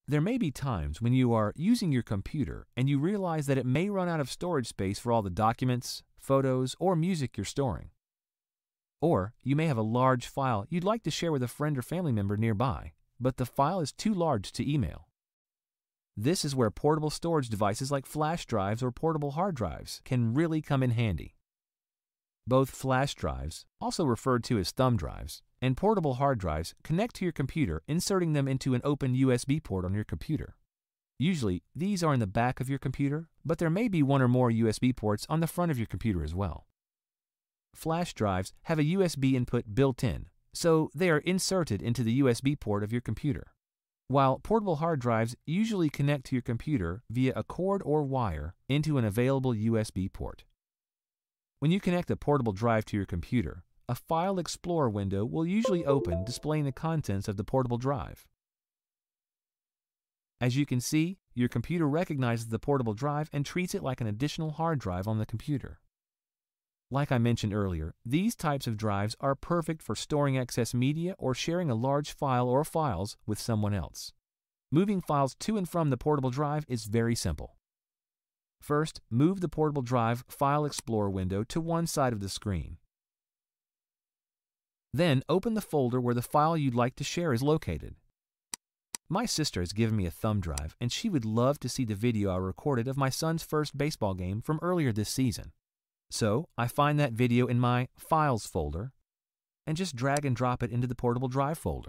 There may be times when you are using your computer and you realize that it may run out of storage space for all the documents, photos, or music you're storing. Or you may have a large file you'd like to share with a friend or family member nearby, but the file is too large to email. This is where portable storage devices like flash drives or portable hard drives can really come in handy. Both flash drives, also referred to as thumb drives, and portable hard drives connect to your computer, inserting them into an open USB port on your computer. Usually, these are in the back of your computer, but there may be one or more USB ports on the front of your computer as well. Flash drives have a USB input built in, so they are inserted into the USB port of your computer, while portable hard drives usually connect to your computer via a cord or wire into an available USB port. When you connect a portable drive to your computer, a File Explorer window will usually open displaying the contents of the portable drive. As you can see, your computer recognizes the portable drive and treats it like an additional hard drive on the computer. Like I mentioned earlier, these types of drives are perfect for storing excess media or sharing a large file or files with someone else. Moving files to and from the portable drive is very simple. First, move the portable drive File Explorer window to one side of the screen. Then open the folder where the file you'd like to share is located. My sister has given me a thumb drive, and she would love to see the video I recorded of my son's first baseball game from earlier this season. So I find that video in my Files folder and just drag and drop it into the portable drive folder.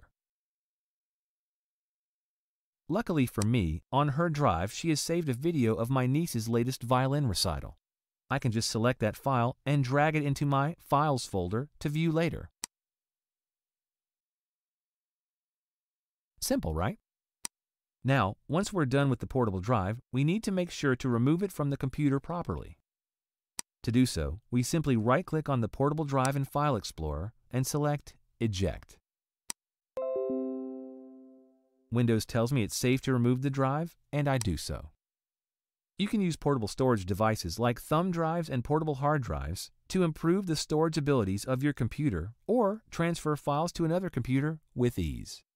Luckily for me, on her drive she has saved a video of my niece's latest violin recital. I can just select that file and drag it into my Files folder to view later. Simple, right? Now, once we're done with the portable drive, we need to make sure to remove it from the computer properly. To do so, we simply right-click on the portable drive in File Explorer and select Eject. Windows tells me it's safe to remove the drive, and I do so. You can use portable storage devices like thumb drives and portable hard drives to improve the storage abilities of your computer or transfer files to another computer with ease.